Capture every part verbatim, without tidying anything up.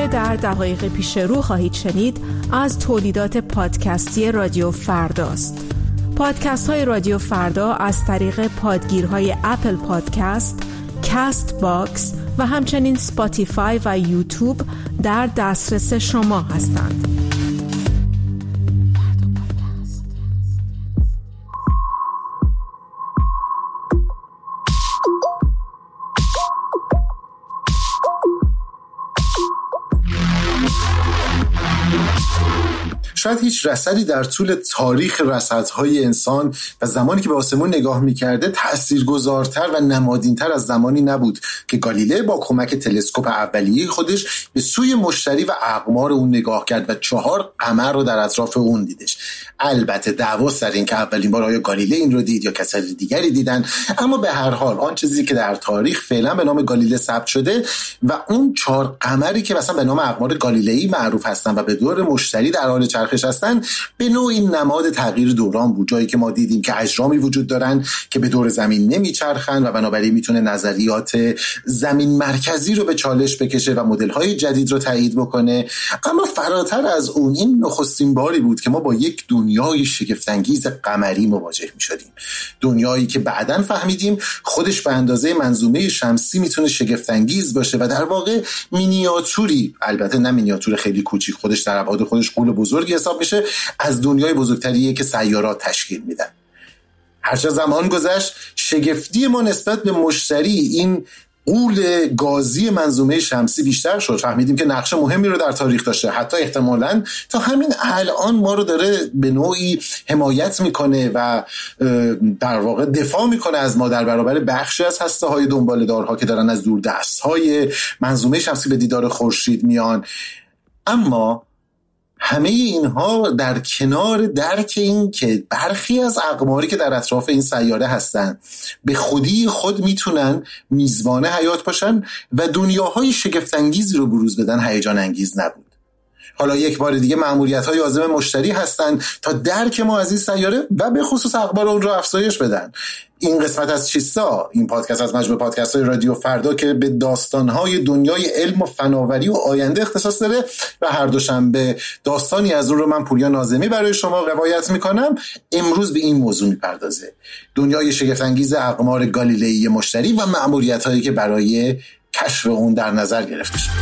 در دقایق پیش رو خواهید شنید از تولیدات پادکستی رادیو فرداست. پادکست های رادیو فردا از طریق پادگیرهای اپل پادکست، کست باکس و همچنین سپاتیفای و یوتیوب در دسترس شما هستند. شاید هیچ رصدی در طول تاریخ رصدهای انسان و زمانی که به آسمون نگاه می‌کرده تأثیرگذارتر و نمادین‌تر از زمانی نبود که گالیله با کمک تلسکوپ اولیه خودش به سوی مشتری و اقمار اون نگاه کرد و چهار قمر رو در اطراف اون دیدش. البته دعوا سر این که اولین بار آیا گالیله این رو دید یا کسای دیگری دیدن، اما به هر حال آن چیزی که در تاریخ فعلا به نام گالیله ثبت شده و اون چهار قمری که مثلا به نام اقمار گالیلئی معروف هستن و به دور مشتری در حال چرخش هستن، به نوعی نماد تغییر دوران بود. جایی که ما دیدیم که اجرامی وجود دارن که به دور زمین نمیچرخن و بنابراین میتونه نظریات زمین مرکزی رو به چالش بکشه و مدل‌های جدید رو تایید بکنه. اما فراتر از اون این نخستین باری بود که ما با یک دنیای شگفت‌انگیز قمری مواجه می‌شدیم. دنیایی که بعداً فهمیدیم خودش به اندازه منظومه شمسی میتونه شگفت‌انگیز باشه و در واقع مینیاتوری، البته نه مینیاتور خیلی کوچیک، خودش در ابعاد خودش قول بزرگی حساب میشه، از دنیای بزرگتریه که سیارات تشکیل میدن. هرچه زمان گذشت شگفتی ما نسبت به مشتری، این غول گازی منظومه شمسی، بیشتر شد. فهمیدیم که نقش مهمی رو در تاریخ داشته، حتی احتمالاً تا همین الان ما رو داره به نوعی حمایت میکنه و در واقع دفاع میکنه از ما در برابر بخشی از هسته‌های دنباله‌دارها که دارن از دور دست‌های منظومه شمسی به دیدار خورشید میان. اما همه اینها در کنار درک این که برخی از اقماری که در اطراف این سیاره هستن به خودی خود میتونن میزبان حیات باشن و دنیاهای شگفت‌انگیزی رو بروز بدن، هیجان انگیز نبود. حالا یک بار دیگه مأموریت‌های عازم مشتری هستن تا درک ما از این سیاره و به خصوص اخبار اون رو افزایش بدن. این قسمت از چیستا، این پادکست از مجموعه پادکست‌های رادیو فردا که به داستان‌های دنیای علم و فناوری و آینده اختصاص داره و هر دوشنبه داستانی از اون رو من پوریا ناظمی برای شما روایت می‌کنم، امروز به این موضوع می‌پردازه: دنیای شگفت‌انگیز اقمار گالیلئی مشتری و مأموریت‌هایی که برای کشف اون در نظر گرفته شده.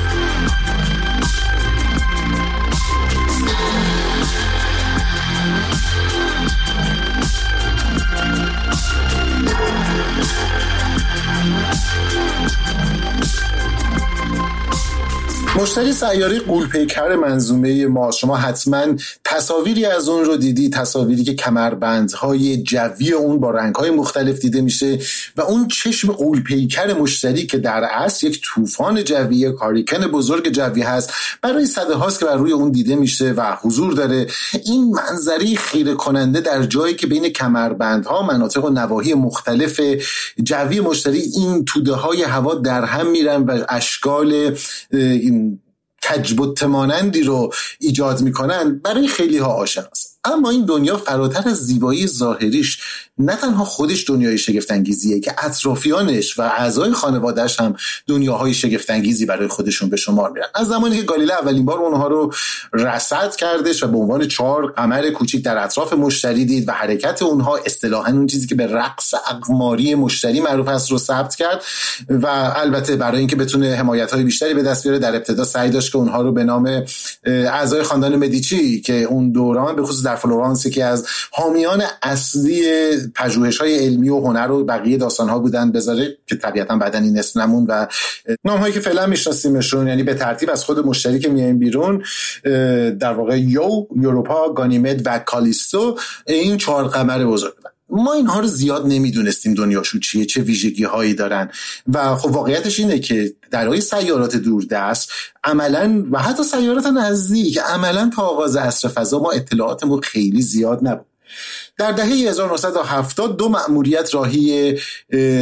مشتری سیاره غول‌پیکر منظومه ما، شما حتما تصاویری از اون رو دیدی، تصاویری که کمربندهای جوی اون با رنگ‌های مختلف دیده میشه و اون چشم غول‌پیکر مشتری که در اصل یک طوفان جوی، کاریکن بزرگ جوی هست، برای صده هاست که بر روی اون دیده میشه و حضور داره. این منظری خیره کننده در جایی که بین کمربندها، مناطق و نواحی مختلف جوی مشتری، این توده های هوا در هم میرن و اشکال این کجبت مانندی رو ایجاد میکنن، برای خیلی ها آشناست. اما این دنیا فراتر از زیبایی ظاهریش نه تنها خودش دنیای شگفت‌انگیزیه که اطرافیانش و اعضای خانواده‌اش هم دنیاهای شگفت‌انگیزی برای خودشون به شمار میرن. از زمانی که گالیله اولین بار اونها رو رصد کردش و به عنوان چهار قمر کوچیک در اطراف مشتری دید و حرکت اونها، اصطلاحاً اون چیزی که به رقص اقماری مشتری معروف است، رو ثبت کرد و البته برای اینکه بتونه حمایت‌های بیشتری به دست بیاره در ابتدا سعی داشت که اونها رو به نام اعضای خاندان مدیچی که اون دوران به خصوص در فلورانس که از حامیان اصلی پژوهش‌های علمی و هنر و بقیه داستان‌ها بودن بذاره، که طبیعتاً بعداً این اسم نمون و نام‌هایی که فعلا میشناسیمشون، یعنی به ترتیب از خود مشتری که میایم بیرون، در واقع یو، یوروپا، گانیمد و کالیستو، این چهار قمر بزرگ بودن. ما اینها رو زیاد نمیدونستیم دنیاشون چیه، چه ویژگی هایی دارن و خب واقعیتش اینه که درهای سیارات دوردست عملاً و حتی سیارات نزدیک عملاً تا آغاز عصر فضا ما اطلاعاتمون خیلی زیاد نبود. در دهه هزار و نهصد و هفتاد دو مأموریت راهی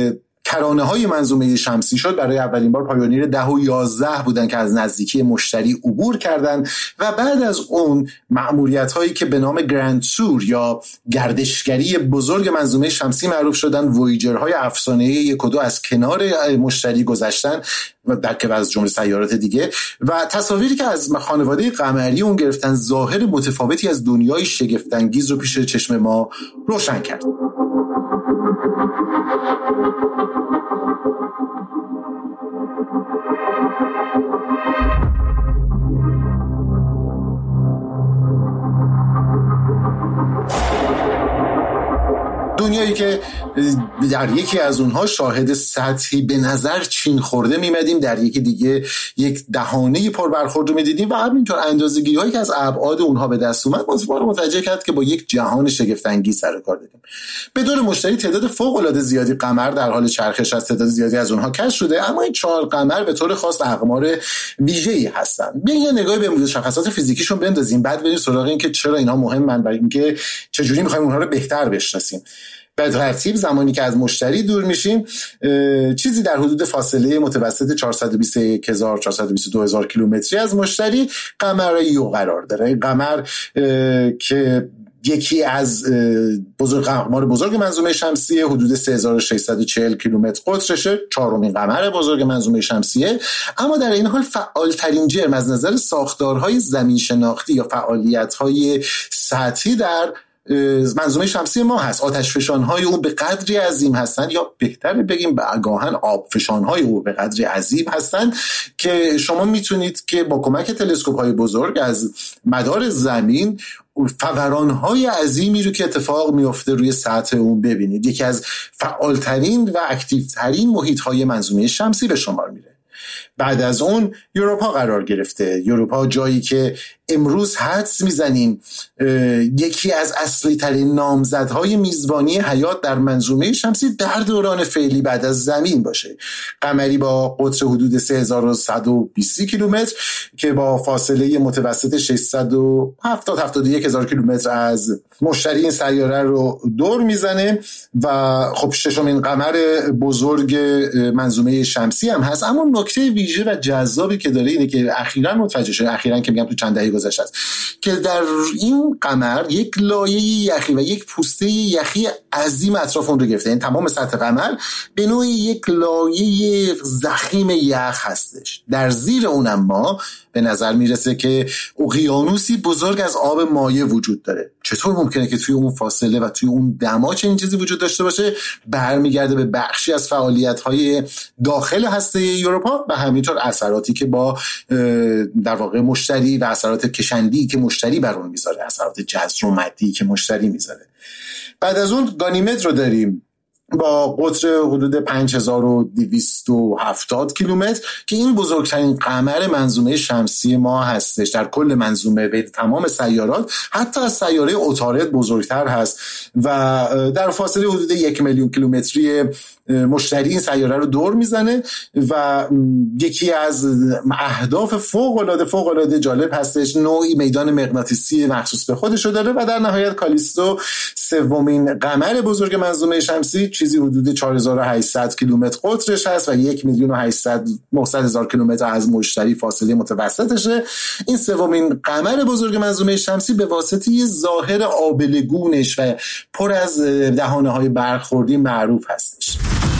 کرانه های منظومه شمسی شد. برای اولین بار پایونیر ده و یازده بودن که از نزدیکی مشتری عبور کردند و بعد از اون مأموریت هایی که به نام گرند تور یا گردشگری بزرگ منظومه شمسی معروف شدن، وویجر های افسانه‌ای یک و دو از کنار مشتری گذشتن و در که از جمله سیارات دیگه و تصاویری که از خانواده قمری اون گرفتن ظاهر متفاوتی از دنیای شگفت‌انگیز رو پیش چشم ما روشن کرد. دنیایی که در یکی از اونها شاهد سطحی به نظر چین خورده میمدیم، در یکی دیگه یک دهانه پر برخورد رو میدیدیم و همینطور اندازه‌گیری هایی که از ابعاد اونها به دست اومد ما رو متوجه کرد که با یک جهان شگفت انگیز سر کار داریم. به دور مشتری تعداد فوق العاده زیادی قمر در حال چرخش از تعداد زیادی از اونها کشف شده، اما این چهار قمر به طور خاص اقمار ویژه‌ای هستن. بیاین یه نگاهی به مشخصات فیزیکیشون بندازیم، بعد بریم سراغ این که چرا اینها مهمن، برای اینکه چجوری می‌خوایم اونها رو بهتر بشناسیم. به ترتیب زمانی که از مشتری دور میشیم چیزی در حدود فاصله متوسط چهارصد و بیست و یک هزار چهارصد و بیست و دو هزار کیلومتری از مشتری قمر یو قرار داره. قمر که یکی از بزرگ اقمار بزرگ منظومه شمسی حدود سه هزار و ششصد و چهل کیلومتر قطرشه، چهارمین قمر بزرگ منظومه شمسیه، اما در این حال فعالترین جرم از نظر ساختارهای زمین شناختی یا فعالیت‌های سطحی در منظومه شمسی ما هست. آتشفشان‌های اون به قدری عظیم هستن، یا بهتر بگیم گاهن آبفشان‌های اون به قدری عظیم هستن که شما میتونید که با کمک تلسکوپ‌های بزرگ از مدار زمین فوران‌های عظیمی رو که اتفاق میفته روی سطح اون ببینید. یکی از فعالترین و اکتیوترین محیط‌های منظومه شمسی به شمار میره. بعد از اون یوروپا قرار گرفته. یوروپا جایی که امروز حدس میزنیم یکی از اصلی ترین نامزدهای میزبانی حیات در منظومه شمسی در دوران فعلی بعد از زمین باشه. قمری با قطر حدود سه هزار و صد و بیست کیلومتر که با فاصله متوسط ششصد و هفتاد تا هفتاد و یک هزار کیلومتر از مشتری این سیاره رو دور میزنه و خب ششمین قمر بزرگ منظومه شمسی هم هست. اما نکته ویژه و جذابی که داره اینه که اخیراً متوجه شده، اخیراً که میگم تو چند دهه گذشته است، که در این قمر یک لایه یخی و یک پوسته یخی عظیم اطراف اون رو گرفته. این تمام سطح قمر به نوعی یک لایه ضخیم یخ هستش. در زیر اونم ما به نظر میرسه که اقیانوسی بزرگ از آب مایع وجود داره. چطور ممکنه که توی اون فاصله و توی اون دما چنین چیزی وجود داشته باشه؟ برمیگرده به بخشی از فعالیت‌های داخل هسته یوروپا و همینطور اثراتی که با در واقع مشتری و اثرات کشندی که مشتری بر اون میذاره، اثرات جذر و مدی که مشتری میذاره. بعد از اون گانیمد رو داریم با قطر حدود پنج هزار و دویست و هفتاد کیلومتر که این بزرگترین قمر منظومه شمسی ما هستش. در کل منظومه به تمام سیارات حتی از سیاره عطارد بزرگتر هست و در فاصله حدود یک میلیون کیلومتری مشتری این سیاره رو دور میزنه و یکی از اهداف فوق العاده فوق العاده جالب هستش، نوعی میدان مغناطیسی مخصوص به خودش داره و در نهایت کالیستو سومین قمر بزرگ منظومه شمسی چیزی حدود چهار هزار و هشتصد کیلومتر قطرش هست و یک میلیون و هشتصد هزار کیلومتر از مشتری فاصله متوسطشه. این سومین قمر بزرگ منظومه شمسی به واسطه ظاهر آبلگونش و پر از دهانه‌های برخوردی معروف هستش.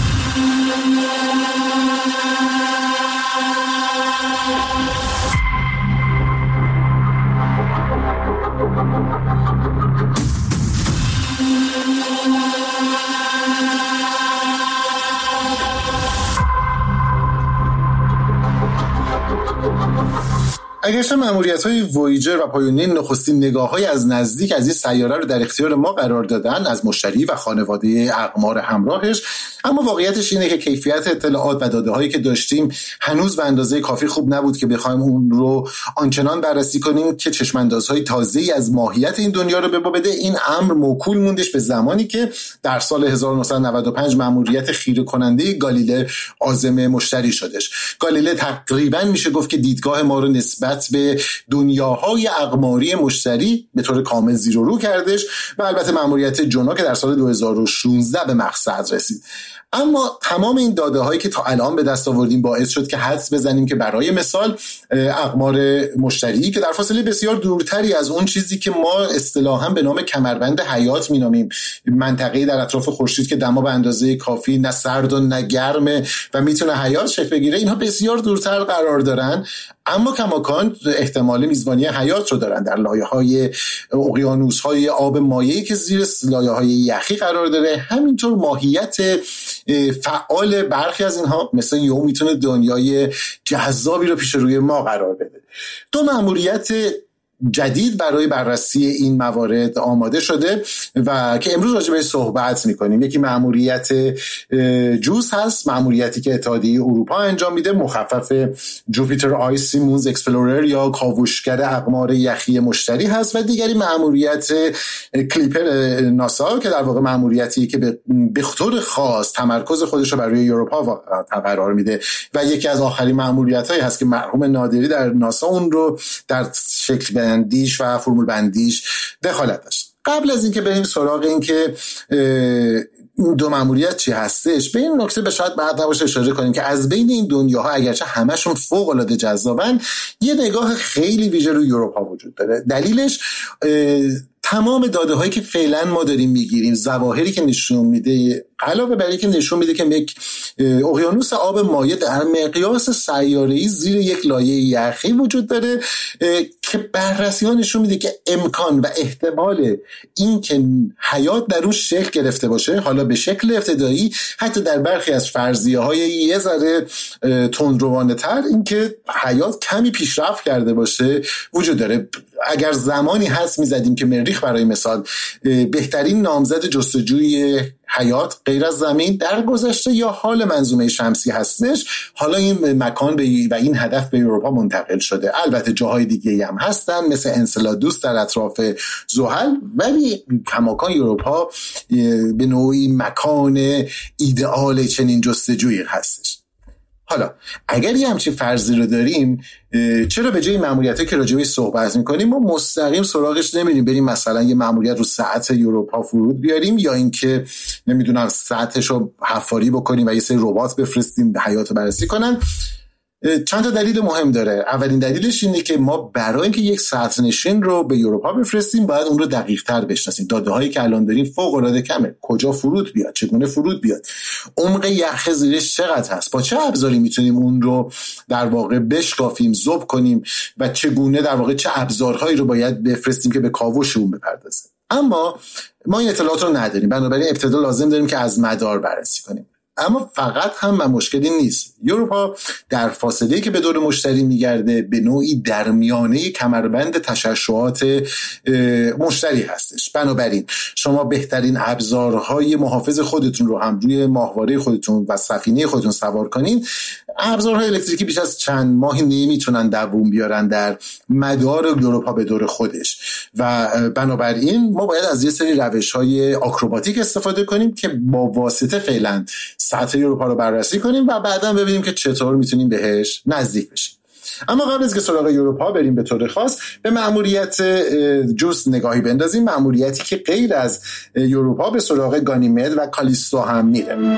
اگرچه مأموریت‌های وویجر و پایونیر نخستین نگاه‌های از نزدیک از این سیاره رو در اختیار ما قرار دادن از مشتری و خانواده اقمار همراهش، اما واقعیتش اینه که کیفیت اطلاعات و داده‌هایی که داشتیم هنوز به اندازه کافی خوب نبود که بخوایم اون رو آنچنان بررسی کنیم که چشم‌اندازهای تازه‌ای از ماهیت این دنیا رو به ما بده. این امر موکول موندش به زمانی که در سال هزار و نهصد و نود و پنج مأموریت خیره کننده گالیله عازم مشتری شدش. گالیله تقریباً میشه گفت که دیدگاه ما رو نسبت نسبت به دنیاهای اقماری مشتری به طور کامل زیر و رو کردش و البته مأموریت جونا که در سال دو هزار و شانزده به مقصد رسید. اما تمام این داده هایی که تا الان به دست آوردیم باعث شد که حدس بزنیم که برای مثال اقمار مشتری که در فاصله بسیار دورتری از اون چیزی که ما اصطلاحاً به نام کمربند حیات مینامیم، منطقه‌ای در اطراف خورشید که دما به اندازه کافی نه سرد و نه گرمه و میتونه حیات شکل بگیره، اینها بسیار دورتر قرار دارن، اما کماکان احتمال میزبانی حیات رو دارن در لایه‌های اقیانوس‌های آب مایعی که زیر لایه‌های یخی قرار داره. همینطور ماهیت فعال برخی از اینها مثل یو میتونه دنیای جذابی رو پیش روی ما قرار بده. دو مأموریت جدید برای بررسی این موارد آماده شده و که امروز راجع بهش صحبت میکنیم. یکی مأموریت جوس هست، مأموریتی که اتحادیه اروپا انجام میده، مخفف جوپیتر آیسی مونز اکسپلورر یا کاوشگر اقمار یخی مشتری هست، و دیگری مأموریت کلیپر ناسا که در واقع مأموریتی که به طور خاص تمرکز خودش رو برای اروپا قرار میده و یکی از آخرین مأموریتایی هست که مرحوم نادری در ناسا اون رو در شکل بندیش و فرمول بندیش دخالت داشت. قبل از اینکه بریم سراغ این که این دو مأموریت چی هستش، به این نکته به شاید بعد نباشه اشاره کنیم که از بین این دنیاها اگرچه همشون فوق العاده جذابن، یه نگاه خیلی ویژه روی اروپا وجود داره. دلیلش تمام داده هایی که فعلا ما داریم میگیریم، ظواهری که نشون میده، علاوه بر اینکه نشون میده که یک اقیانوس آب مایع در مقیاس سیاره‌ای زیر یک لایه یخی وجود داره که بررسی ها نشون میده که امکان و احتمال این که حیات در اون شکل گرفته باشه، حالا به شکل ابتدایی، حتی در برخی از فرضیه های یه ذره تندروانه تر، این که حیات کمی پیشرفت کرده باشه وجود داره. اگر زمانی هست میزدیم که مریخ برای مثال بهترین نامزد جستجوی حیات غیر از زمین در گذشته یا حال منظومه شمسی هستش، حالا این مکان به و این هدف به اروپا منتقل شده. البته جاهای دیگه هم هستن مثل انسلادوس در اطراف زحل، ولی کماکان اروپا به نوعی مکان ایدئال چنین جستجویی هستش. حالا اگر یه همچین فرضی رو داریم، چرا به جای مأموریتایی که راجع بهش صحبت می‌کنیم ما مستقیم سراغش نمیریم، بریم مثلا یه مأموریت رو سطح اروپا فرود بیاریم، یا اینکه نمیدونم سطحش رو حفاری بکنیم و یه سری ربات بفرستیم حیات رو بررسی کنن؟ چند تا دلیل مهم داره. اولین دلیلش اینه که ما برای اینکه یک سطح نشین رو به اروپا بفرستیم باید اون رو دقیق‌تر بشناسیم. داده‌هایی که الان داریم فوق‌العاده کمه. کجا فرود بیاد، چگونه فرود بیاد، عمق یخ زیرش چقدر هست، با چه ابزاری میتونیم اون رو در واقع بشکافیم، ذوب کنیم و چگونه در واقع چه ابزارهایی رو باید بفرستیم که به کاوش اون بپردازه. اما ما این اطلاعات رو نداریم، بنابراین ابتدا لازم داریم که از مدار بررسی کنیم. اما فقط هم و مشکلی نیست. اروپا در فاصله‌ای که به دور مشتری میگرده به نوعی در میانه کمربند تشعشعات مشتری هستش. بنابراین شما بهترین ابزارهای محافظ خودتون رو هم روی ماهواره خودتون و سفینه خودتون سوار کنین. ابزارهای الکتریکی بیش از چند ماهی نمیتونن دووم بیارن در مدار اروپا به دور خودش و بنابراین ما باید از یه سری روش‌های آکروباتیک استفاده کنیم که با واسطه فعلا سطح اروپا رو بررسی کنیم و بعداً ببینیم که چطور میتونیم بهش نزدیک بشیم. اما قبل از که سراغ اروپا بریم، به طور خاص به مأموریت جوس نگاهی بندازیم، مأموریتی که غیر از اروپا به سراغ گانیمد و کالیستو هم میره.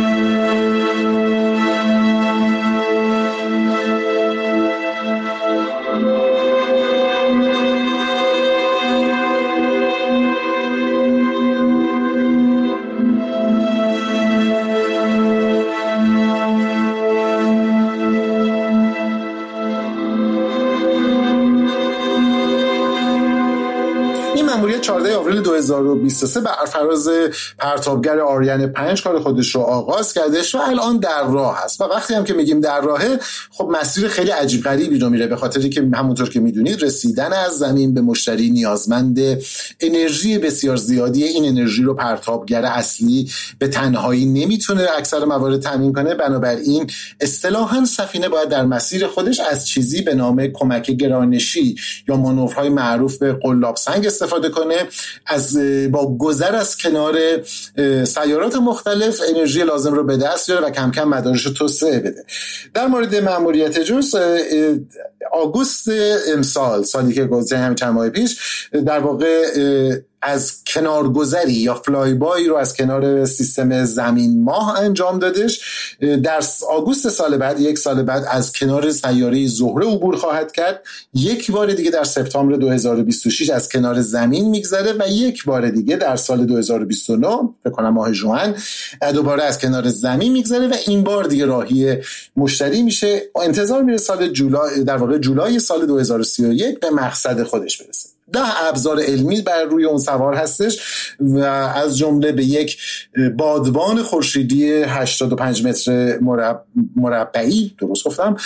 چهاردهم آوریل دو هزار و بیست و سه بر فراز پرتابگر آریان پنج کار خودش رو آغاز کردش و الان در راه هست. و وقتی هم که میگیم در راهه، خب مسیر خیلی عجیب غریبی رو میره، به خاطری که همونطور که میدونید رسیدن از زمین به مشتری نیازمند انرژی بسیار زیادی. این انرژی رو پرتابگر اصلی به تنهایی نمیتونه اکثر موارد تامین کنه، بنابراین اصطلاحاً سفینه باید در مسیر خودش از چیزی به نام کمک گرانشی یا مانورهای معروف به قلاب سنگ استفاده استفاده کنه، از با گذر از کنار سیارات مختلف انرژی لازم رو به دست بیاره و کم کم مدارش رو توسعه بده. در مورد مأموریت جونز، آگوست امسال، سالی که گذشته، همین چند ماه پیش، در واقع از کنارگذری یا فلای بای رو از کنار سیستم زمین ماه انجام دادش. در آگوست سال بعد، یک سال بعد، از کنار سیاره زهره عبور خواهد کرد. یک بار دیگه در سپتامبر دو هزار و بیست و شش از کنار زمین میگذره و یک بار دیگه در سال دو هزار و بیست و نه، فکر کنم ماه ژوئن، دوباره از کنار زمین میگذره و این بار دیگه راهی مشتری میشه. انتظار میره سال جولای، در واقع جولای سال دو هزار و سی و یک به مقصد خودش برسه. ده ابزار علمی بر روی اون سوار هستش و از جمله به یک بادبان خورشیدی هشتاد و پنج متر مربعی، درست گفتم،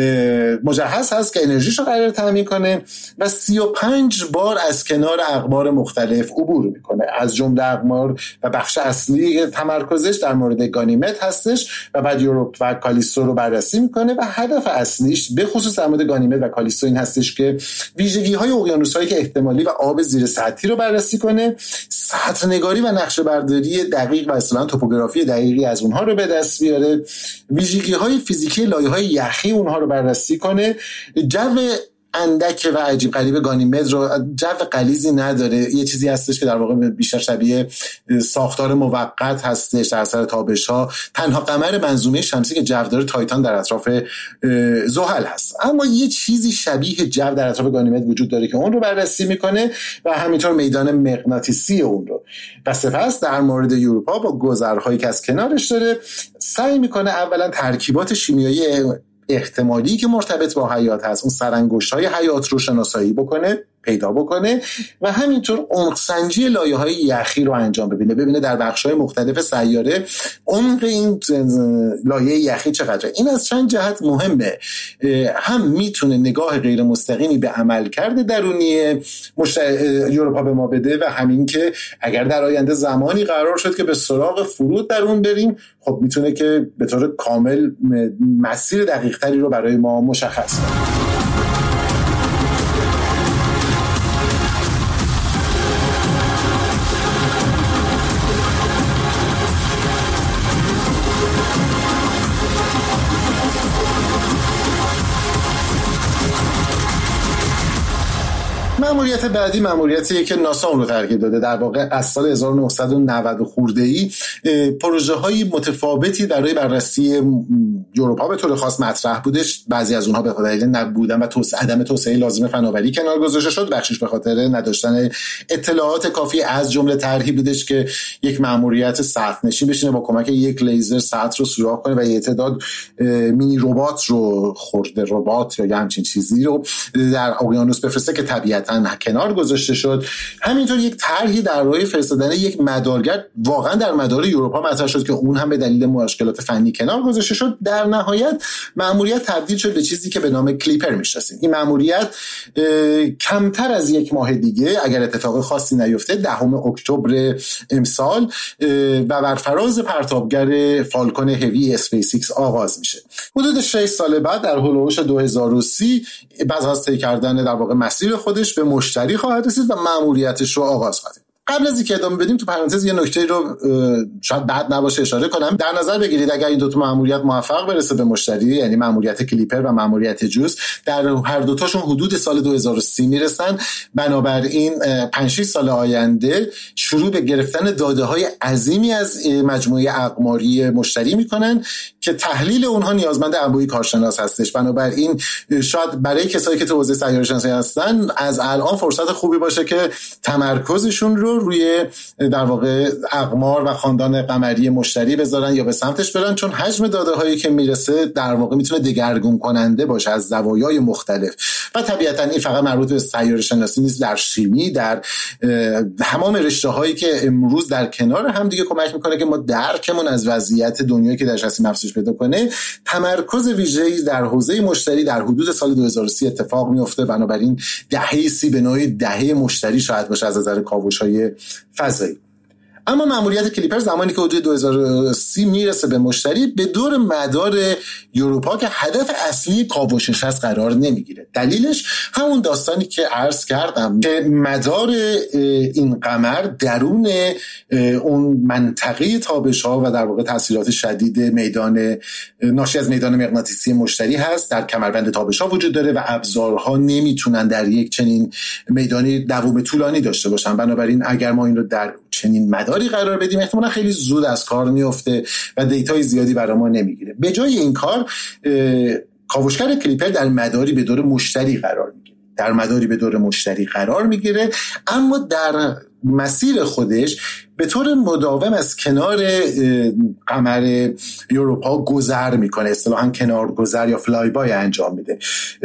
مجهز هست که انرژیشو قرار تامین کنه و سی و پنج بار از کنار اقمار مختلف عبور میکنه. از جمله اقمار و بخش اصلی تمرکزش در مورد گانیمد هستش و بعد یوروپ و کالیستو رو بررسی میکنه و هدف اصلیش به خصوص در مورد گانیمد و کالیستو این هستش که ویژگی‌های اقیانوس‌هایی که احتمالی و آب زیر سطحی رو بررسی کنه، سطح نگاری و نقشه برداری دقیق و اصطلاحاً توپوگرافی دقیقی از اونها رو به دست بیاره، ویژگی‌های فیزیکی لایه‌های یخی اونها رو بررسی کنه، جو اندک و عجیب غریب گانیمد رو، جو غلیظی نداره، یه چیزی هستش که در واقع بیشتر شبیه ساختار موقت هستش در اثر تابش‌ها، تنها قمر منظومه شمسی که جودار تایتان در اطراف زحل هست. اما یه چیزی شبیه جو در اطراف گانیمد وجود داره که اون رو بررسی میکنه و همینطور میدان مغناطیسی اون رو. و سپس در مورد یوروپا با گذرهایی که از کنارش داره سعی میکنه اولا ترکیبات شیمیایی احتمالی که مرتبط با حیات هست، اون سرانگشت‌های حیات رو شناسایی بکنه، پیدا بکنه و همینطور عمق سنجی لایه‌های یخی رو انجام ببینه، ببینه در بخش‌های مختلف سیاره عمق این لایه یخی چقدره. این از چند جهت مهمه. هم میتونه نگاه غیر مستقیمی به عملکرد درونی یوروپا به ما بده و همین که اگر در آینده زمانی قرار شد که به سراغ فرود در اون بریم، خب میتونه که به طور کامل مسیر دقیق‌تری رو برای ما مشخص کنه. مأموریت بعدی مأموریتیه که ناسا اون رو ترکیب داده. در واقع از سال هزار و نهصد و نود خورده‌ای پروژه‌های متفاوتی برای بررسی یوروپا به طور خاص مطرح بودش. بعضی از اونها به خاطر نبودن و توسعه عدم توسعه لازم فناوری کنار گذاشته شد، بخشش به خاطر نداشتن اطلاعات کافی. از جمله طرحی بودش که یک مأموریت سطح نشین بشینه با کمک یک لیزر سطح رو سوراخ کنه و یه تعداد مینی ربات رو، خرده ربات یا همچین چیزی رو در اقیانوس بفرسته که طبیعتاً کنار گذاشته شد. همینطور یک طرحی در راه فرستادن یک مدارگرد واقعا در مدار یوروپا مطرح شد که اون هم به دلیل مشکلات فنی کنار گذاشته شد. در نهایت مأموریت تبدیل شد به چیزی که به نام کلیپر میشناسیم. این مأموریت کمتر از یک ماه دیگه اگر اتفاق خاصی نیفته دهم اکتبر امسال و بر فراز پرتابگر فالکون هوی اسپیس ایکس آغاز میشه. حدود شش سال بعد در هولوش دو هزار و سی بعد از طی کردن در واقع مسیر خودش به مشتری خواهد رسید و مأموریتش رو آغاز خواهد. قبل از اینکه ادامه بدیم تو پرانتز یه نکته رو شاید بد نباشه اشاره کنم. در نظر بگیرید اگر این دو تا مأموریت موفق برسه به مشتری، یعنی مأموریت کلیپر و مأموریت جوز، در هر دو تاشون حدود سال دو هزار و سی میرسن. بنابراین پنج شش سال آینده شروع به گرفتن داده‌های عظیمی از مجموعه اقماری مشتری میکنن که تحلیل اونها نیازمند انبوهی کارشناس هستش. بنابراین شاید برای کسایی که تو حوزه سیاره‌شناسی هستن از الان فرصت خوبی باشه که تمرکزشون رو روی در واقع اقمار و خاندان قمری مشتری بذارن یا به سمتش برن، چون حجم داده هایی که میرسه در واقع میتونه دگرگون کننده باشه از زوایای مختلف. و طبیعتا این فقط مربوط به سیاره شناسی نیست، در شیمی، در تمام رشته هایی که امروز در کنار هم دیگه کمک میکنه که ما درکمون از وضعیت دنیایی که درش هستیم افزایش پیدا کنه. تمرکز ویژه‌ای در حوزه مشتری در حدود سال دو هزار و سی اتفاق میفته. بنابراین دهه سی به نوعی دهه مشتری شاید باشه از نظر کاوش‌های فضایی. اما مأموریت کلیپر زمانی که حدود دو هزار و سی میرسه به مشتری، به دور مدار اروپا که هدف اصلی کاوشش هست قرار نمیگیره. دلیلش همون داستانی که عرض کردم که مدار این قمر درون اون منطقه تابش‌ها و در واقع تاثیرات شدید میدان ناشی از میدان مغناطیسی مشتری هست، در کمربند تابش‌ها وجود داره و ابزارها نمیتونن در یک چنین میدانی دوام طولانی داشته باشن. بنابراین اگر ما این رو در چنین مداری قرار بدیم احتمالاً خیلی زود از کار میفته و دیتای زیادی برای ما نمیگیره. به جای این کار کاوشگر کلیپر در مداری به دور مشتری قرار میگیره در مداری به دور مشتری قرار میگیره اما در مسیر خودش به طور مداوم از کنار قمر اروپا گذر میکنه، اصطلاحاً کنار گذر یا فلای بای انجام میده.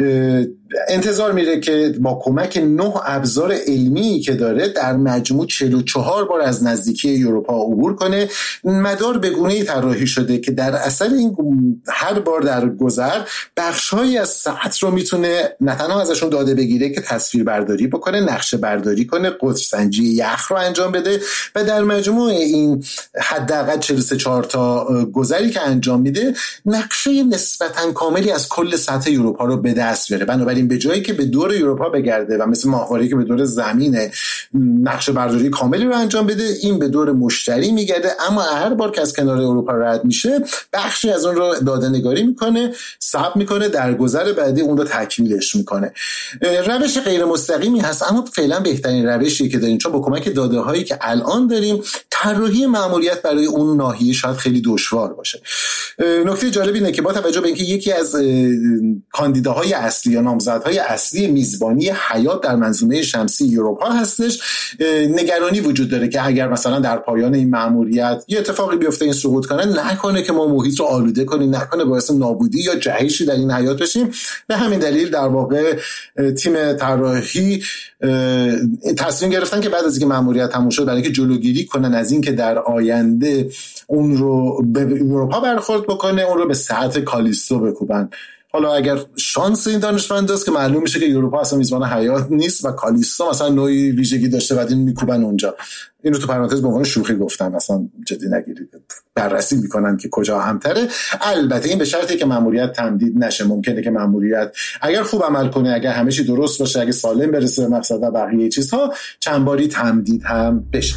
انتظار میره که با کمک نه ابزار علمی که داره در مجموع چهل و چهار بار از نزدیکی اروپا عبور کنه. مدار به گونه‌ای طراحی شده که در اثر این هر بار در گذر بخش‌هایی از سطح رو میتونه نه تنها ازشون داده بگیره که تصویر برداری بکنه، نقشه برداری کنه، قطر سنجی یخ رو انجام بده و در مجموع این حداقل چهل و سه چهار تا گذری که انجام میده نقشه نسبتاً کاملی از کل سطح اروپا رو به دست بیاره. بنابراین به جایی که به دور اروپا بگرده و مثل ماهواره‌ای که به دور زمین نقشه برداری کاملی رو انجام بده، این به دور مشتری میگرده اما هر بار که از کنار اروپا رد میشه بخشی از اون رو داده نگاری میکنه، ثبت میکنه، در گذر بعدی اون رو تکمیلش میکنه. روش غیر مستقیمی هست اما فعلا بهترین روشیه که داریم، چون با کمک داده هایی که الان داریم طراحی مأموریت برای اون ناحیه شاید خیلی دشوار باشه. نکته جالب اینه که با توجه به اینکه یکی از کاندیداهای اصلی یا نامزدهای اصلی میزبانی حیات در منظومه شمسی اروپا هستش، نگرانی وجود داره که اگر مثلا در پایان این مأموریت یه اتفاقی بیفته این سقوط کنه، نکنه که ما محیط رو آلوده کنیم، نکنه باعث نابودی یا جهشی در این حیات بشیم. به همین دلیل در واقع تیم طراحی تصمیم گرفتن که بعد از اینکه مأموریت تموم شد برای اینکه جلوگیری کنن از اینکه در آینده اون رو به اروپا برخورد بکنه، اون رو به سطح کالیستو بکوبن. حالا اگر شانس این دانشمند است که معلوم میشه که اروپا اصلا میزبان حیات نیست و کالیستو مثلا نوعی ویژگی داشته و این میکوبن اونجا. اینو تو پرانتز به عنوان شوخی گفتم، اصلا جدی نگیرید. بررسی میکنن که کجا اهم‌تره. البته این به شرطی که مأموریت تمدید نشه. ممکنه که مأموریت اگر خوب عمل کنه، اگر همه چی درست باشه، اگه سالم برسه به مقصد و بقیه چیزها، چند باری تمدید هم بشه.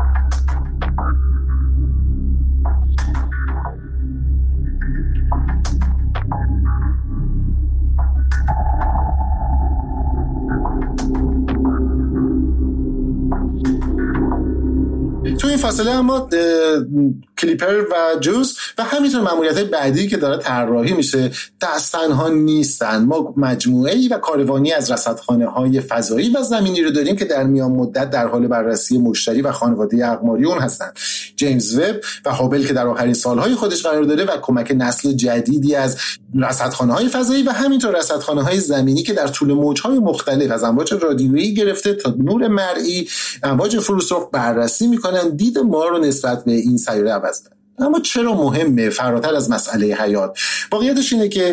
تو این فاصله اما کلیپر و جوز و همینطور مأموریت‌های بعدی که داره طراحی میشه دست تنها نیستن. ما مجموعه‌ای و کاروانی از رصدخانه‌های فضایی و زمینی رو داریم که در میان مدت در حال بررسی مشتری و خانواده اقماری اون هستن. جیمز وب و هابل که در آخرین سالهای خودش قرار داره و کمک نسل جدیدی از رصدخانه‌های فضایی و همینطور رصدخانه‌های زمینی که در طول موج‌های مختلف از امواج رادیویی گرفته تا نور مرئی، امواج فروسرخ بررسی می‌کنن، دید ما رو نسبت به این سیاره عوض کنن. اما چرا مهمه فراتر از مسئله حیات؟ واقعیتش اینه که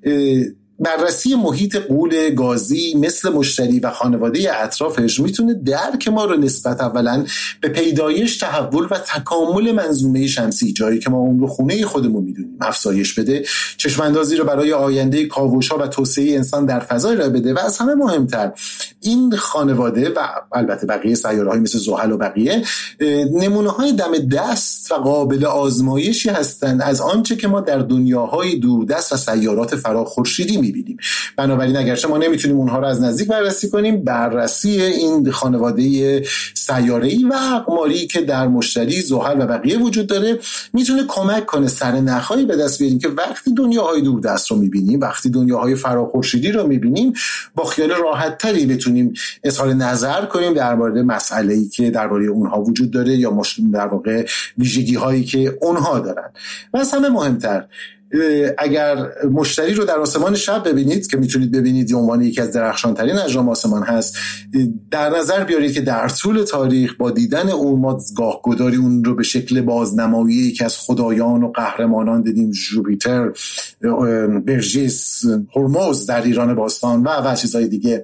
بررسی محیط غول گازی مثل مشتری و خانواده اطرافش میتونه درک ما رو نسبت اولا به پیدایش، تحول و تکامل منظومه شمسی، جایی که ما اون رو خونه خودمون میدونیم، افزایش بده، چشم اندازی رو برای آینده کاوش‌ها و توسعه انسان در فضا ارائه بده و از همه مهمتر این خانواده و البته بقیه سیاره‌های مثل زحل و بقیه نمونه‌های دم دست و قابل آزمایشی هستند از آنچه که ما در دنیاهای دوردست و سیارات فراخورشیدی می‌بینیم. بنابراین اگرچه ما نمیتونیم اونها رو از نزدیک بررسی کنیم، بررسی این خانواده سیاره‌ای و اقماری که در مشتری، زحل و بقیه وجود داره میتونه کمک کنه سرنخ‌هایی به دست بیاریم که وقتی دنیاهای دوردست رو می‌بینیم، وقتی دنیاهای فراخورشیدی رو می‌بینیم، با خیال راحت‌تری بتونیم اظهار نظر کنیم درباره مسئله‌ای که درباره اونها وجود داره یا در واقع ویژگی‌هایی که اونها دارن. و از همه مهمتر، اگر مشتری رو در آسمان شب ببینید که میتونید ببینید به عنوان یکی از درخشانترین اجرام آسمان هست، در نظر بیارید که در طول تاریخ با دیدن اون ما گاهگداری اون رو به شکل بازنمایی که از خدایان و قهرمانان دیدیم، جوپیتر، برژیس، هرمز در ایران باستان و و چیزهای دیگه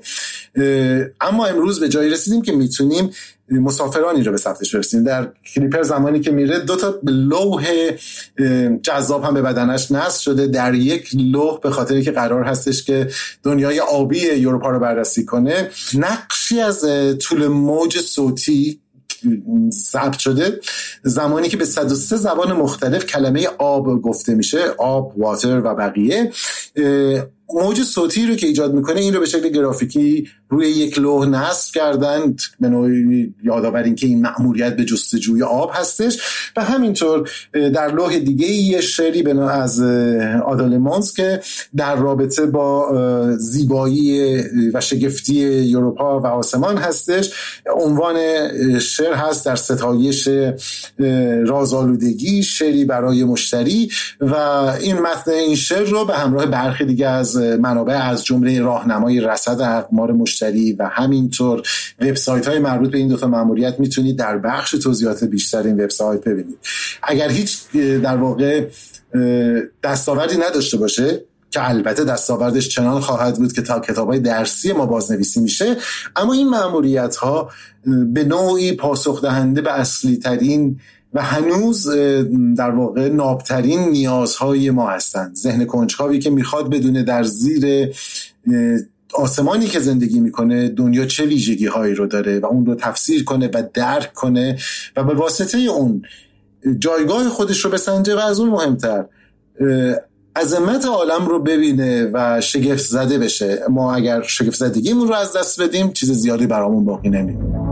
اما امروز به جایی رسیدیم که میتونیم مسافرانی رو به ثبتش برسیم. در کلیپر زمانی که میره دو تا لوح جذاب هم به بدنش نصب شده در یک لوح، به خاطری که قرار هستش که دنیای آبی یوروپا رو بررسی کنه. نقشی از طول موج صوتی ضبط شده زمانی که به صد و سه زبان مختلف کلمه آب گفته میشه، آب، واتر و بقیه. موج صوتی رو که ایجاد میکنه این رو به شکل گرافیکی روی یک لوح نصب کردن، به نوعی یادآور این که این مأموریت به جستجوی آب هستش. و همینطور در لوح دیگه یه شعری به نوع از آدالمانز که در رابطه با زیبایی و شگفتی یوروپا و آسمان هستش. عنوان شعر هست در ستایش رازآلودگی، شعری برای مشتری. و این متن این شعر رو به همراه برخی دیگه از منابع از جمله راهنمای رصد اقمار مشتری و همینطور وبسایت های مربوط به این دو تا مأموریت میتونید در بخش توضیحات بیشتر این وبسایت ببینید. اگر هیچ در واقع دستاوردی نداشته باشه، که البته دستاوردش چنان خواهد بود که تا کتابای درسی ما بازنویسی میشه، اما این مأموریت ها به نوعی پاسخ دهنده به اصلی ترین و هنوز در واقع نابترین نیازهای ما هستند. ذهن کنجکاوی که میخواد بدونه در زیر آسمانی که زندگی میکنه دنیا چه ویژگی هایی رو داره و اون رو تفسیر کنه و درک کنه و به واسطه اون جایگاه خودش رو بسنجه و از اون مهمتر عظمت عالم رو ببینه و شگفت زده بشه. ما اگر شگفت زدگیمون رو از دست بدیم چیز زیادی برامون باقی نمیمونه.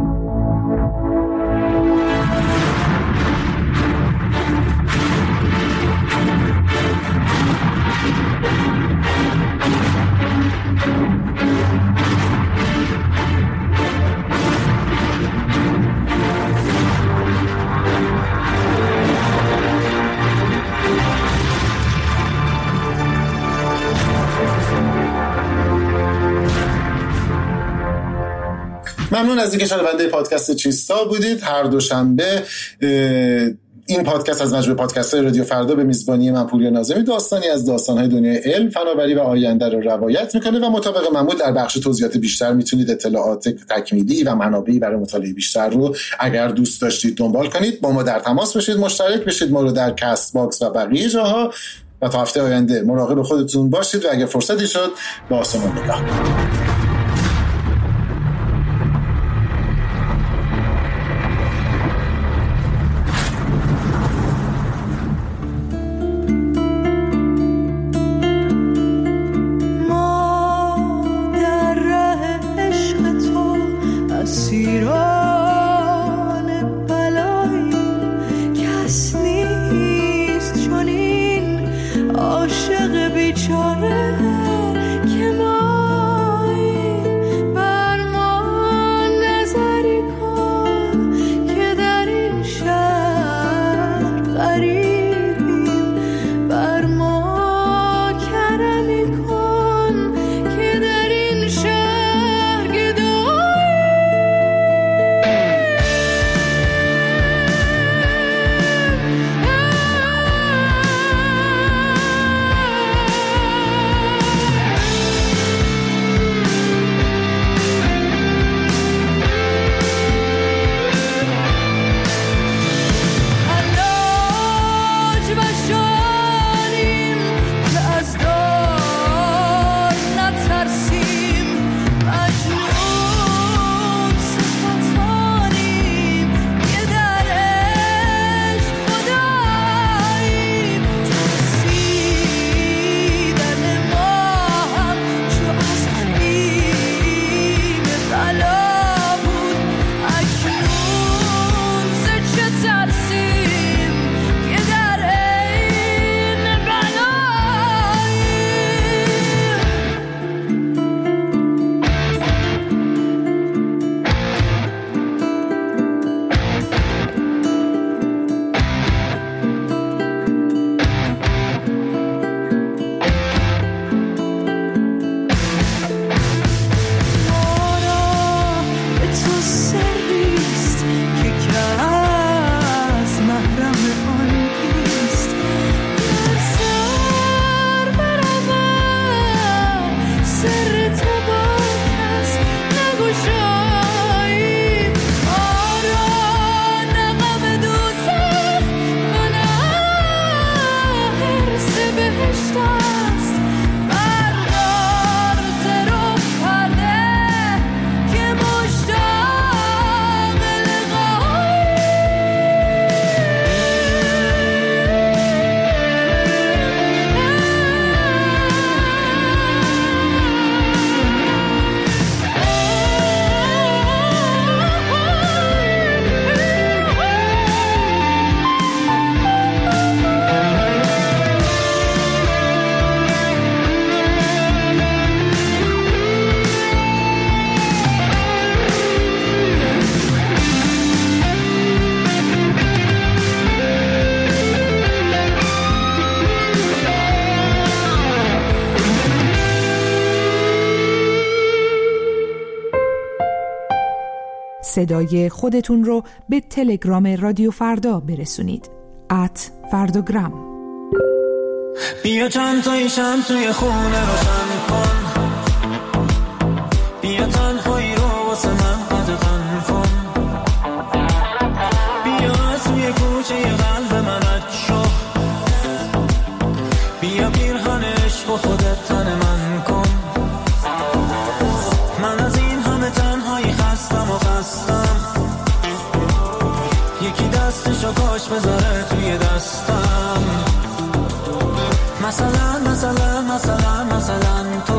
ممنون از اینکه شنونده پادکست چیستا بودید. هر دوشنبه این پادکست از مجموعه پادکست‌های رادیو فردا به میزبانی من پوریا ناظمی داستانی از داستان‌های دنیای علم، فناوری و آینده رو روایت میکنه و مطابق معمول در بخش توضیحات بیشتر میتونید اطلاعات تکمیلی و منابعی برای مطالعه بیشتر رو اگر دوست داشتید دنبال کنید. با ما در تماس باشید، مشترک بشید ما رو در کست باکس و بقیه جاها. و تا هفته آینده مراقب خودتون باشید و اگر فرصتی شد به آسمون نگاه کنید. عاشق بیچاره که ما صدای خودتون رو به تلگرام رادیو فردا برسونید. ات فرداگرام. بیا چند تایی شم توی خونه روشن کن، بیا تنهایی رو واسه من قدغن کن، بیا از توی کوچه قلب من رد شو، بیا پیرهن عشق و خودت تن من کن. من از این همه تنهایی خستم و خستم، یکی دستشو کاش بذاره توی دستم. مثلا مثلا مثلا مثلا تو،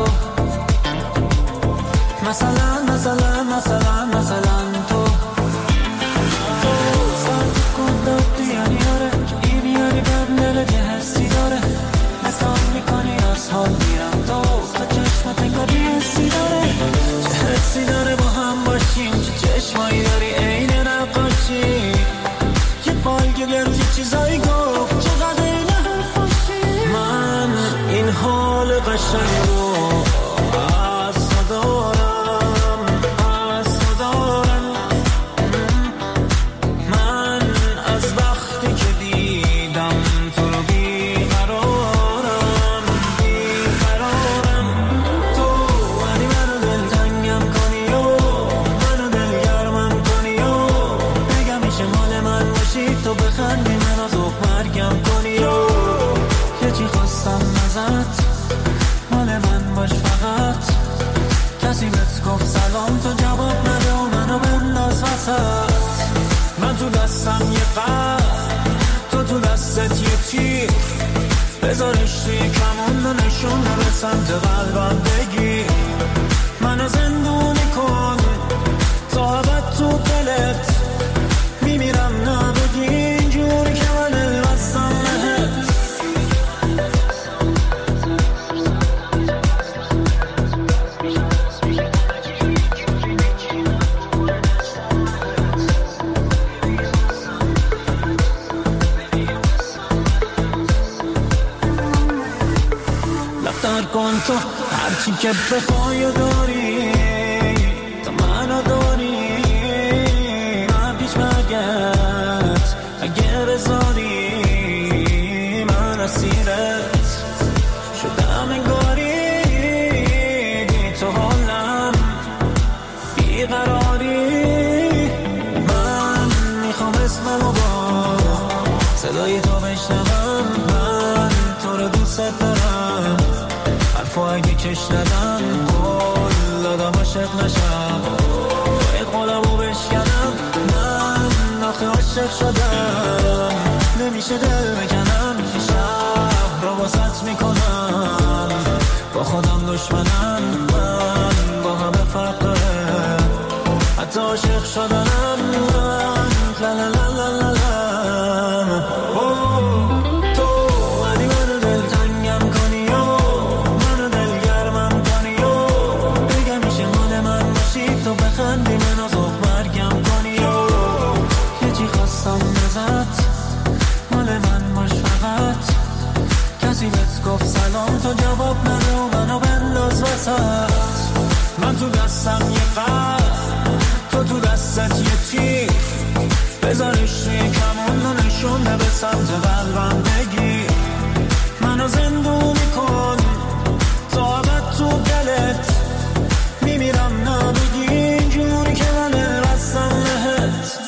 مثلا مثلا مثلا مثلا تو تو سرد کن داد دیانیاره که این یاری بدنه که حسی داره، نکام میکنی از حال میرم تو تا چشمت انگار یه حسی داره، چه حسی داره با هم باشیم، چه چشمایی داری عین نقاشی، یه فالگلر یه چیزایی گفت چقدر این حرفاشی. من این حال قشنگ رو از تو دارم، از تو دارم. من از وقتی که دیدم تو رو بیقرارم، بیقرارم. تو ولی منو دلتنگم کنی و منو دلگرمم کنی و بگم میشه مال من باشی، تو بخندی من از اوه مرگم کنی و یه چی خواستم ازت، مال من باش فقط. کسی بهت گفت سلام تو جواب نده و منو بنداز وسط. من تو دستم یه قلب، تو تو دستت یه تیر، بذارش توی کمون و نشونه به سمت قلبم بگیر. منو زندونی کن تا ابد تو دلت، میمیرم نبگی اینجوری که من الوستم بهت. لفتر کن تو هرچی که بخوای و داری، تو منو داری، من پیش مرگت اگه بذاری، من اسیرت شدم انگاری، بی تو حالم بیقراری. من میخوام اسممو با صدای تو بشنوم، من تو رو دوست دارم، حرفو اگه کش ندم قول دادم عاشق نشم، باید قولمو بشکنم. من آخه عاشق شدم، نمیشه دل بکنم، شهر رو واسط میکنم، با خودم دشمنم. من با همه فرق داره، حتی عاشق شدنم. من لا لا لا لا لا لا. تو ولی منو دلتنگم کنی و منو دلگرمم کنی و بگم میشه مال من باشی، تو بخندی من از اوه مرگم کنی و یه چی خواستم ازت، مال من باش فقط. کسی بهت گفت سلام تو جواب نده و منو بنداز وسط. من تو دستم یه قلب، تو تو دستت یه تیر، بذارش توی کمون و نشونه به سمت قلبم بگیر. منو زندونی کن تا ابد تو دلت، میمیرم نبگی اینجوری که من الوستم بهت.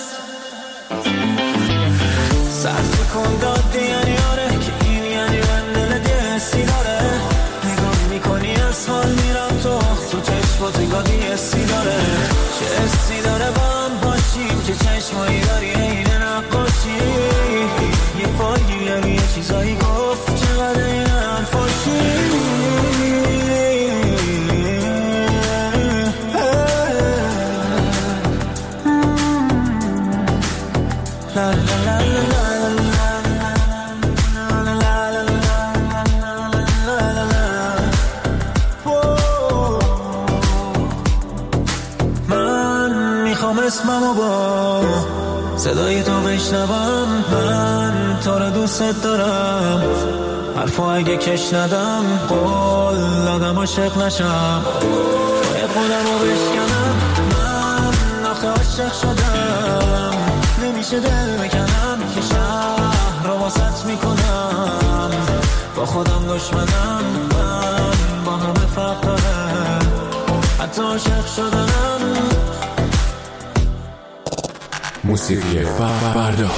سرد کن داد یعنی آره که این یعنی من دل دستی داره، نگاه میکنی از حال میرم تو تو چشمات انگار دیستی داره، چه استی داره با هم باشیم، چه چشمایی داری این نقاشی، یه فالگیر یه چیزایی گفت چقدر این حرفاشی. لا لا لا لا لا. اسممو با صدای تو بشنوم، من تو رو دوست دارم، حرفو اگه کش ندم قول دادم عاشق نشم، باید قولمو بشکنم. من آخه عاشق عاشق شدم نمیشه دل بکنم که شهر رو واسط میکنم با خودم دشمنم من با همه فرق داره حتی عاشق شدم. موسیقی فردا.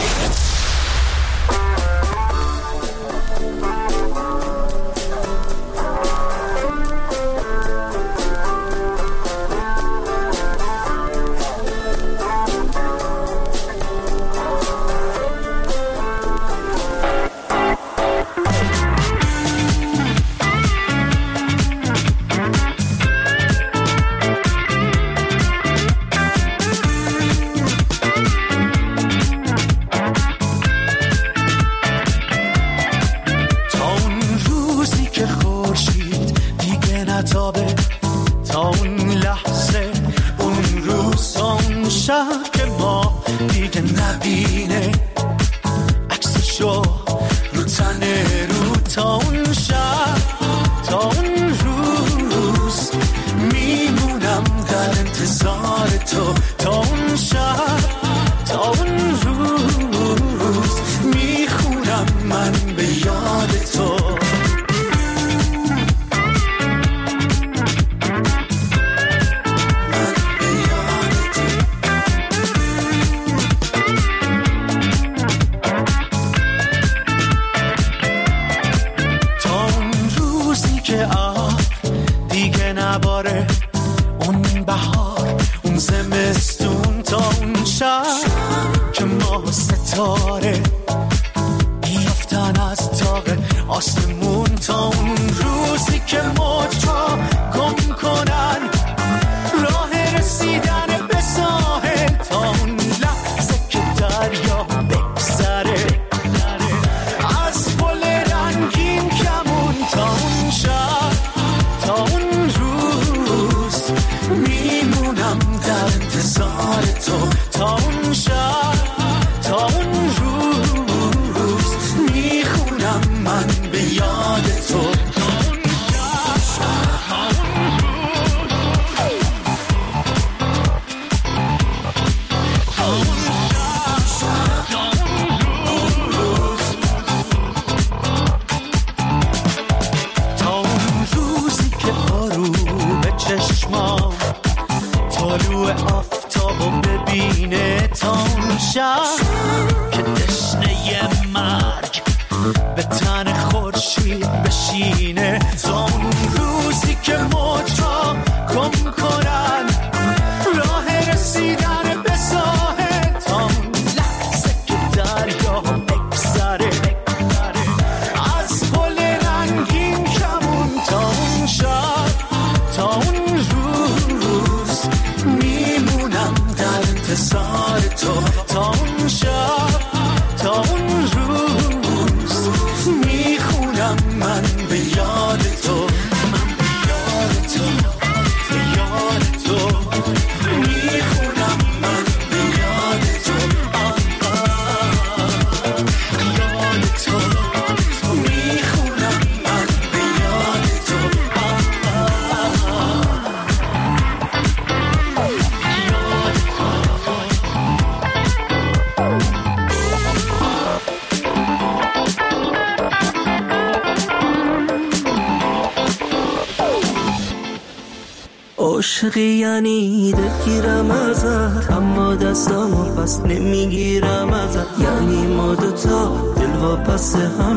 عاشقی یعنی دلگیرم ازت اما دستامو پس نمیگیرم ازت، یعنی ما دوتا دل و پس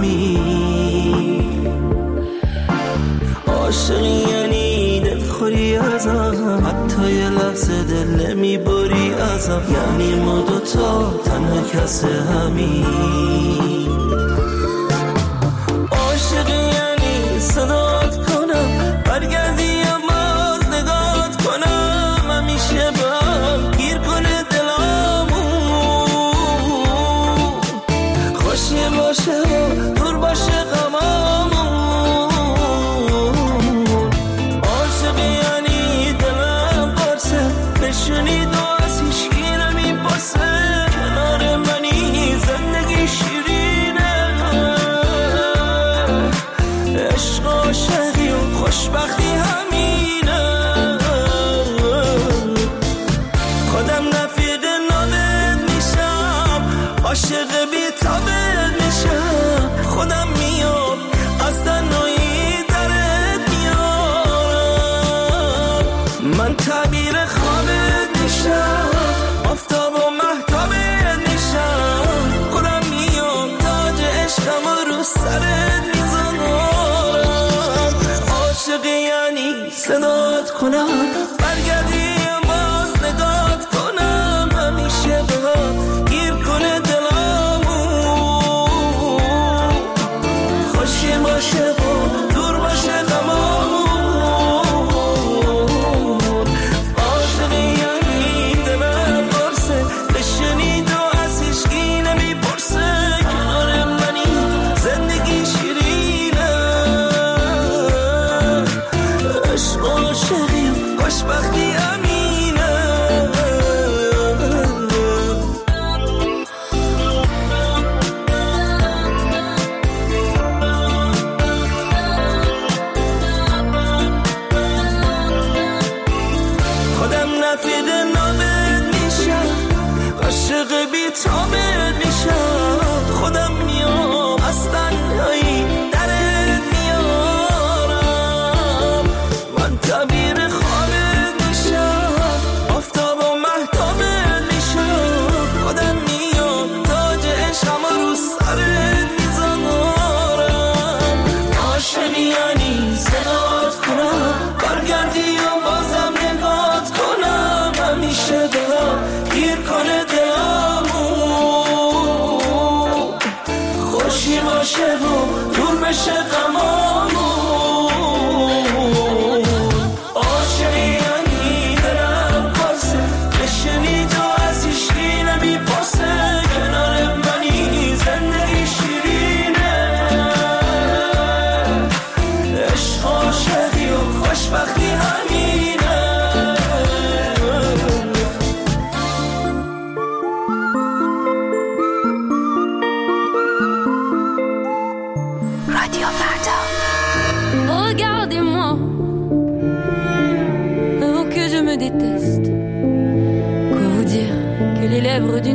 همین. عاشقی یعنی دلخوری ازم حتی یه لحظه دل نمیبری ازم، یعنی ما دوتا تنها کس همین. عاشقی یعنی صدات کنم برگردی همیشه با گیر کنه دلامون، خوشی باشه و دور باشه غمامون. عاشقی یعنی دلم قرصه بشونی دو از هیچکی نمیپرسه، کنار منی زندگی شیرینه، عشق عاشقی و خوشبختی همینه. خودم رفیق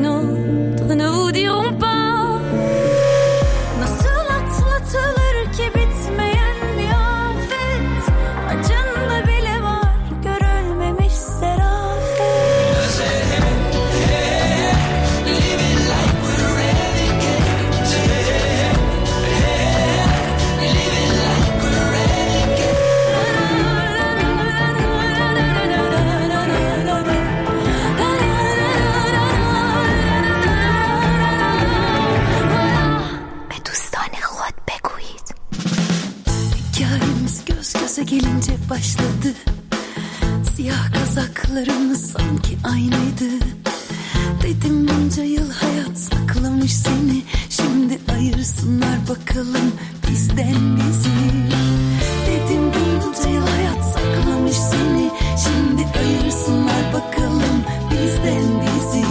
autres ne vous diront pas. Nasıl atlatılır ki bitmeyen bir afet, acında bile var görülmemiş serafet. Living like we're renegades. Living like we're renegades. Gelince başladı. Siyah kazaklarımız sanki aynıydı. Dedim bunca yıl hayat saklamış seni. Şimdi ayırsınlar bakalım bizden bizi. Dedim bunca yıl hayat saklamış seni. Şimdi ayırsınlar bakalım bizden bizi.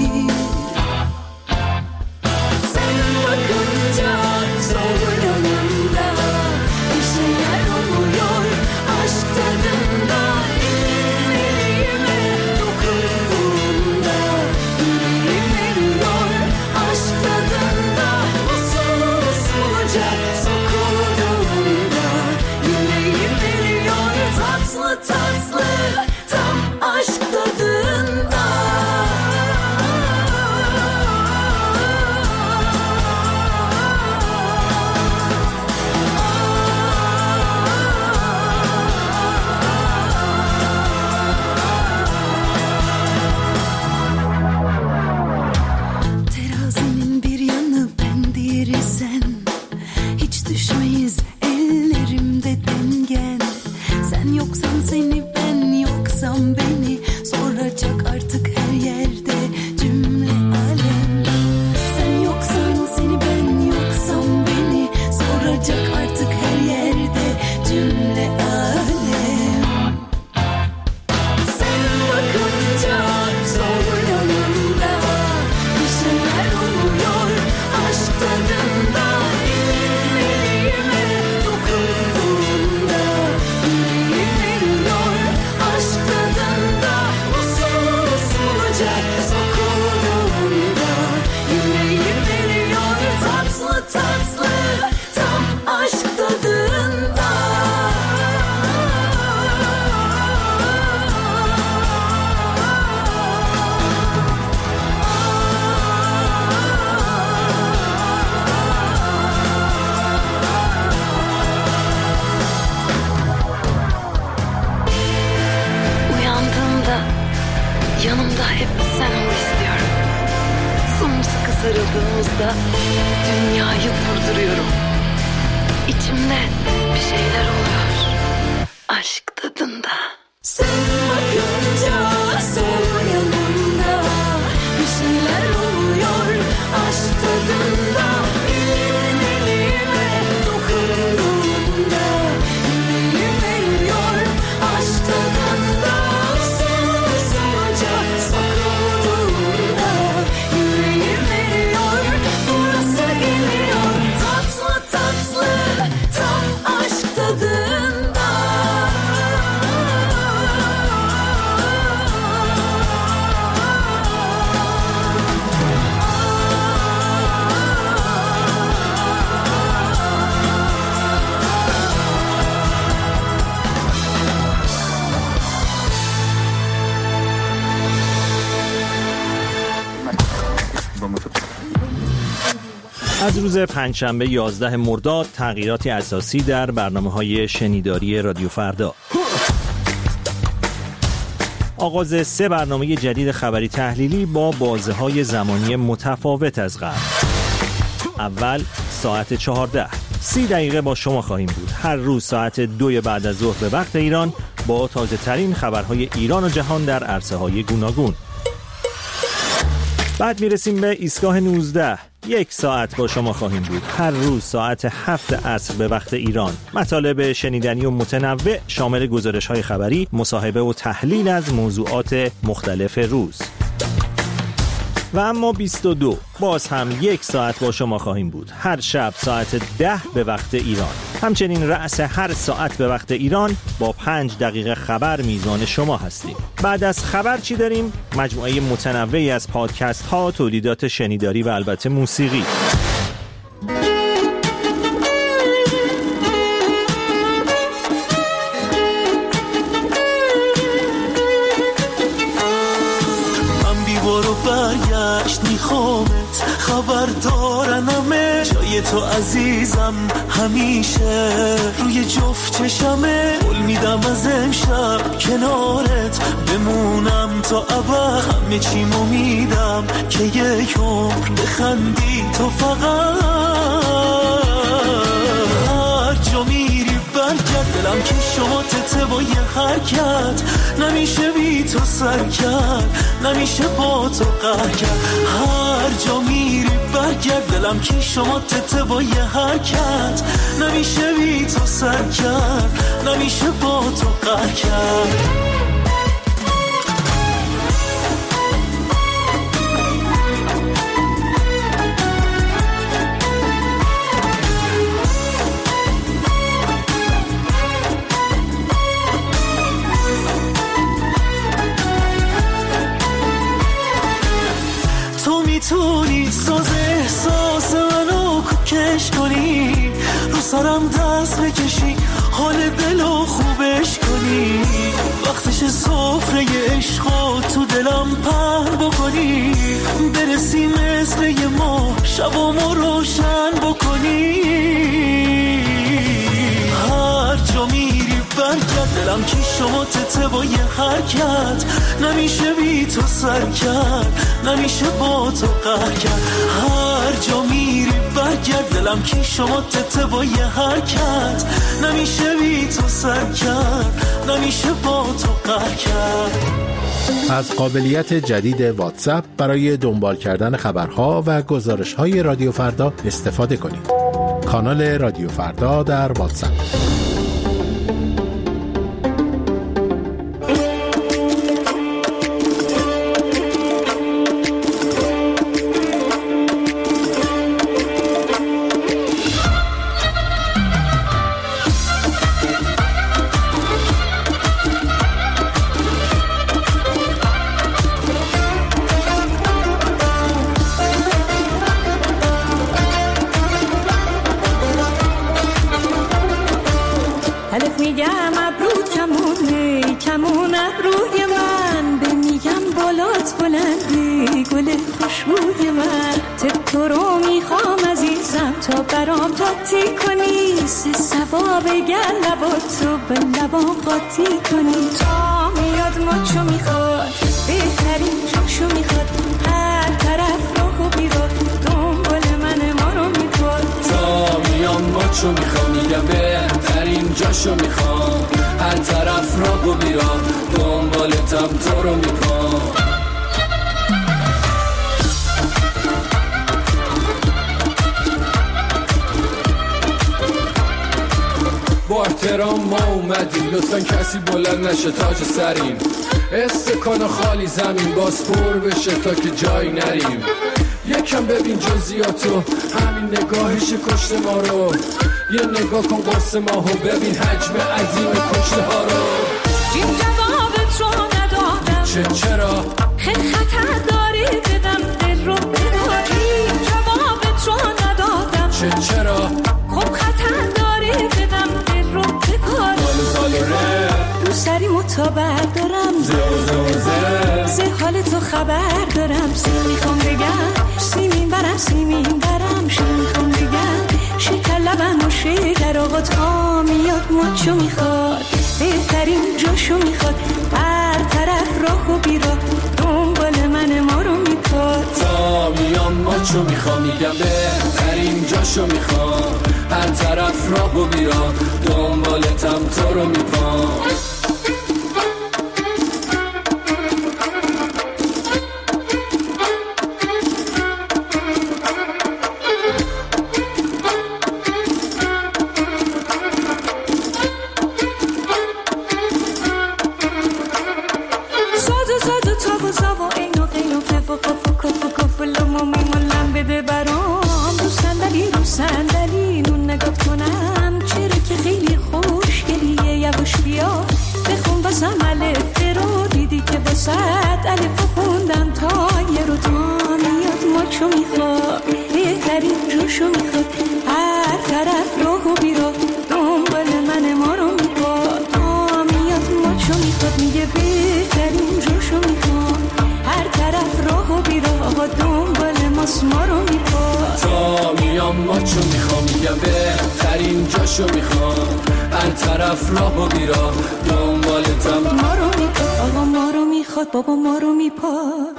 Sen bakınca sol yanımda bir şeyler oluyor. Aşk tadında yüreğime dokunduğunda yüreğim eriyor. Aşk tadında usul usulca sokulduğunda yüreğim eriyor. Tatlı tatlı tam aşk tadında. Terazinin bir yanı ben, diğeri sen. Hiç düşmeyiz ellerimde dengen. Sen yoksan seni, ben yoksam beni. Soracak artık her yerde cümle alem. Sen yoksan seni, ben yoksam beni. Soracak artık her yerde cümle alem. Sen bakınca sol yanımda bir şeyler oluyor. Aşk tadında yüreğime dokunduğunda yüreğim eriyor. Aşk tadında usul usulca sokulduğunda yüreğim eriyor. Tatlı tatlı tam aşk tadında. Uyandığımda yanımda hep sen ol istiyorum. Sımsıkı sarıldığımızda dünyayı vurduruyorum. İçimde bir şeyler oluyor. Aşk tadında. Sen bakınca sol yanımda bir şeyler oluyor. Aşk tadında elin elime dokunduğunda yüreğim eriyor. Aşk tadında usul usulca sokulduğunda yüreğim eriyor. Burası geliyor tatlı tatlı tam aşk tadında. از روز پنجشنبه یازده مرداد تغییراتی اساسی در برنامه‌های شنیداری رادیو فردا. آغاز سه برنامه جدید خبری تحلیلی با بازه‌های زمانی متفاوت از قبل. اول ساعت چهارده، سی دقیقه با شما خواهیم بود. هر روز ساعت دو بعد از ظهر به وقت ایران با تازه ترین خبرهای ایران و جهان در عرصه‌های گوناگون. بعد میرسیم به ایستگاه نوزده. یک ساعت با شما خواهیم بود. هر روز ساعت هفت عصر به وقت ایران. مطالب شنیدنی و متنوع شامل گزارش‌های خبری، مصاحبه و تحلیل از موضوعات مختلف روز. و اما بیست و دو باز هم یک ساعت با شما خواهیم بود، هر شب ساعت ده به وقت ایران. همچنین رأس هر ساعت به وقت ایران با پنج دقیقه خبر میزان شما هستیم. بعد از خبر چی داریم؟ مجموعه متنوعی از پادکست ها، تولیدات شنیداری و البته موسیقی. میخوامت خبر دارنمه، جای تو عزیزم همیشه روی جفت چشمه. قول میدم از امشب کنارت بمونم تا ابد، همه چیمو میدم که یک عمر بخندی تو فقط. هر جا میری برگرد، دلم که شما تته با یه حرکت، نمیشه بی تو سر کرد، نمیشه با تو قهر کرد. هر جا میری برگرد، دلم که شما تته با یه حرکت، نمیشه بی تو سر کرد، نمیشه با تو قهر کرد. میتونی ساز احساس منو کش کنی، رو سرم دست بکشی، حال دلو خوبش کنی، وقتش سفره عشقو تو دلم پر بکنی، برسی مثل یه ماه شبامو روشن بکنی. هر جا میری برگرد، دلم که شما تته با یه حرکت، نمیشه بی تو سر کرد، نمیشه با تو قهر کرد. هر جا میری برگرد، دلم که شما تته با یه حرکت، نمیشه بی تو سر کرد، نمیشه با تو قهر کرد. از قابلیت جدید واتساپ برای دنبال کردن خبرها و گزارش‌های رادیو فردا استفاده کنید. کانال رادیو فردا در واتساپ. چو میخوام میگم بهترین جاشو میخوام، هر طرف راهو میرم دنبالتم تو رو میکنم. با احترام ما اومدیم، لطفا کسی بلند نشه تاج سریم، استکان خالی زمین باز پر بشه تا که جایی نریم. یکم ببین جزئیاتو، همین نگاهش کشته ما رو، یه نگاه کن قرص ماهو، ببین حجم عظیم کشته ها رو. این جوابت رو ندادم، چه چرا؟ خیلی خطر داری بدم دل رو بداری. این جوابت رو ندادم، چه چرا؟ خب خطر داری بدم دل رو بداری. سالو سالو ره رو سری متابر دارم، زه و زه و زه زه حال تو خبر دارم. سی میخوام بگم سیمین برم سیمین برم، شی میخوام بگم شکر لبم و شکر آقا تا میاد ماچو میخواد، بهترین جاشو میخواد، هر طرف راه و بیراه دنبال من ما رو میپاد. تا میام ماچو میخوام میگم بهترین جاشو میخوام، هر طرف راه و بیراه دنبالتم تو رو میپاد. زادو زادو تابو زابو اینو قینو ففو ففو کفو کفو میمونم بده برام رو صندلی رو صندلی نون نگاه کنم چرا که خیلی خوشگلیه یواش بیا بخون واسم الف رو دیدی که واسط الف خوندم تا یه رو تا میاد ماچو میخواد بهترین جوشو میخواد هر طرف راه و بیراه دنبال من ما رو میخواد تا میاد ماچو میخواد میگه بهترین جوشو میخواد هر طرف راه و بیراه دنبال ماست ما رو میخواد تا میام ماچو میخوام میگه بهترین جاشو میخوام هر طرف راه و بیراه دنبالتم ما رو میخواد آقا ما رو میخواد بابا ما رو میپاد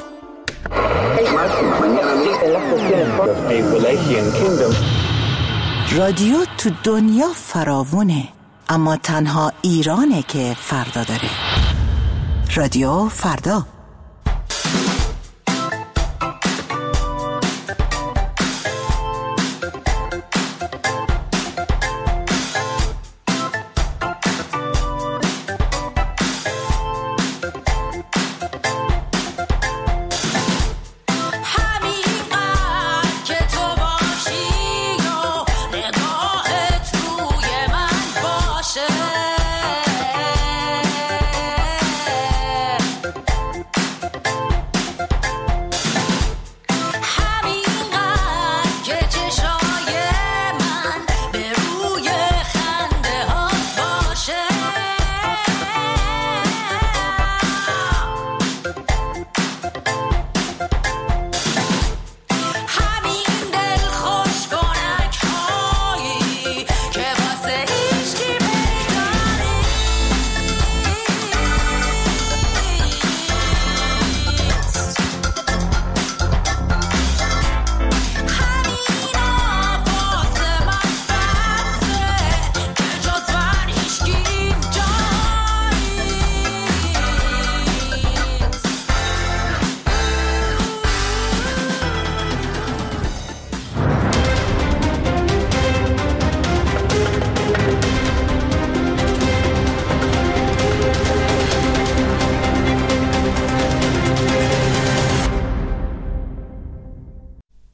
رادیو تو دنیا فراوونه اما تنها ایرانه که فردا داره. رادیو فردا.